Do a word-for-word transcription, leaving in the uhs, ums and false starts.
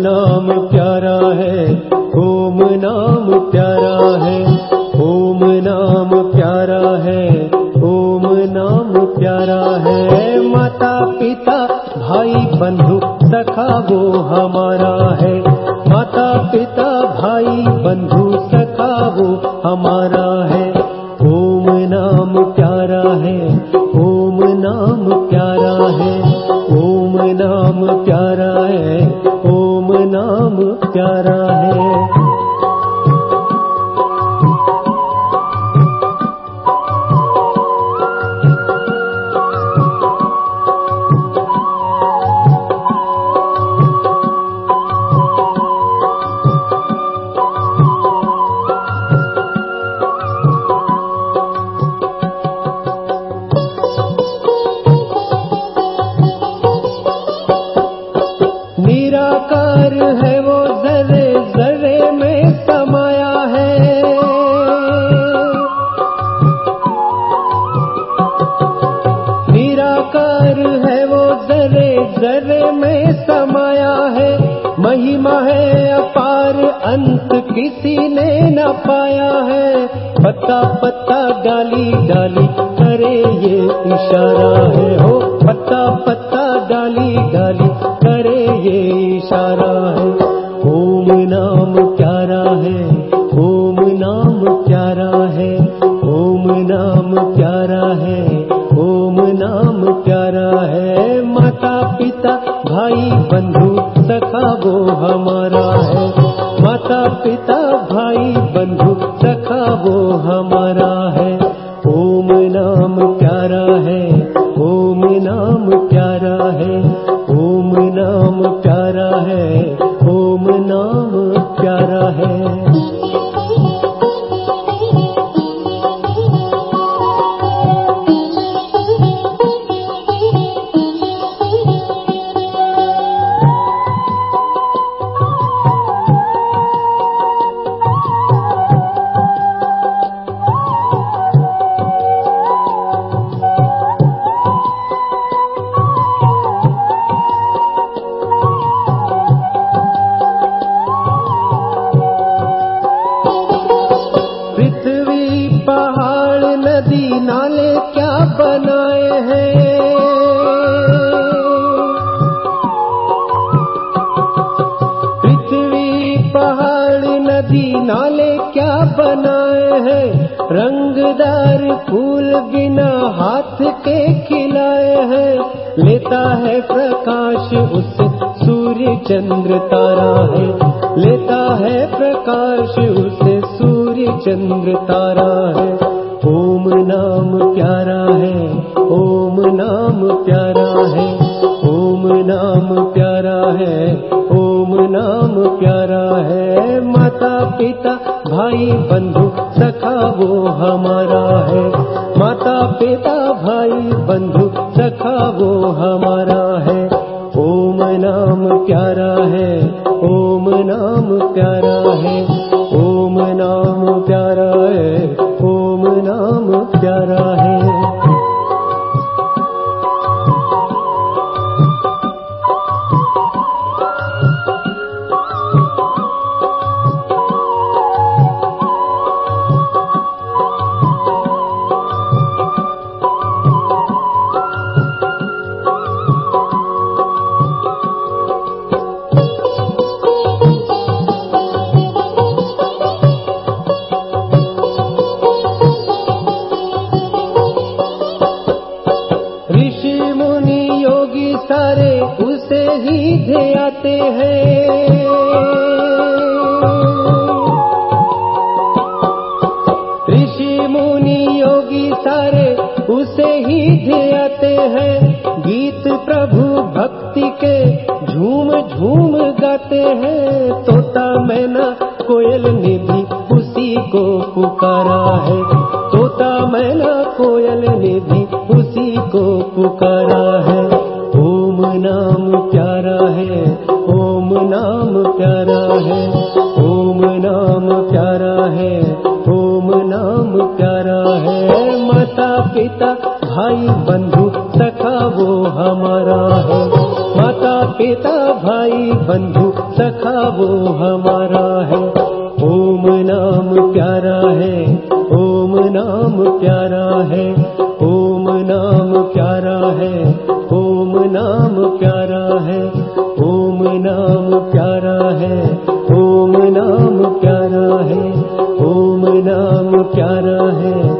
नाम प्यारा है, ओम नाम प्यारा है, ओम नाम प्यारा है, ओम नाम प्यारा है। माता पिता भाई बंधु सखा वो हमारा है, माता पिता भाई बंधु सखा वो हमारा है। ओम नाम प्यारा है, ओम नाम प्यारा है, ओम नाम प्यारा है, ओम नाम प्यारा है। निराकार है वो जरे जरे में समाया है, निराकार है वो जरे जरे में समाया है। महिमा है अपार अंत किसी ने न पाया है। पत्ता पत्ता डाली डाली करे ये इशारा है, हो पत्ता पत्ता डाली डाली करे ये इशारा है। ओम नाम प्यारा है, ओम नाम प्यारा है, ओम नाम प्यारा है, ओम नाम प्यारा है। माता पिता भाई बंधु सखा वो हमारा है, माता पिता भाई बंधु सखा वो हमारा है। ओम नाम प्यारा है, ओम नाम प्यारा है, ओम नाम प्यारा है, ओम नाम प्यारा है। पहाड़ नदी नाले क्या बनाए हैं, पृथ्वी पहाड़ नदी नाले क्या बनाए हैं। रंगदार फूल बिना हाथ के खिलाए हैं, लेता है प्रकाश उससे सूर्य चंद्र तारा है, लेता है प्रकाश उससे सूर्य चंद्र तारा है। ओम नाम प्यारा है, ओम नाम प्यारा है, ओम नाम प्यारा है, ओम नाम प्यारा है। माता पिता भाई बंधु सखा वो हमारा है, माता पिता भाई बंधु सखा वो हमारा है। ओम नाम प्यारा है, ओम नाम प्यारा है, ओम नाम प्यारा है, ओम नाम प्यारा है। सारे उसे ही ध्याते हैं, ऋषि मुनि योगी सारे उसे ही ध्याते हैं। गीत प्रभु भक्ति के झूम झूम गाते हैं, तोता मैना कोयल ने भी उसी को पुकारा है, तोता मैना कोयल ने भी उसी को पुकारा है। ओम नाम प्यारा है, ओम नाम प्यारा है, ओम नाम प्यारा है, ओम नाम प्यारा है। माता पिता भाई बंधु सखा वो हमारा है, माता पिता भाई बंधु सखा वो हमारा है। ओम नाम प्यारा है, ओम नाम प्यारा है, ओम नाम प्यारा है, ओम नाम प्यारा है, ओम नाम प्यारा है, ओम नाम प्यारा है, ओम नाम प्यारा है।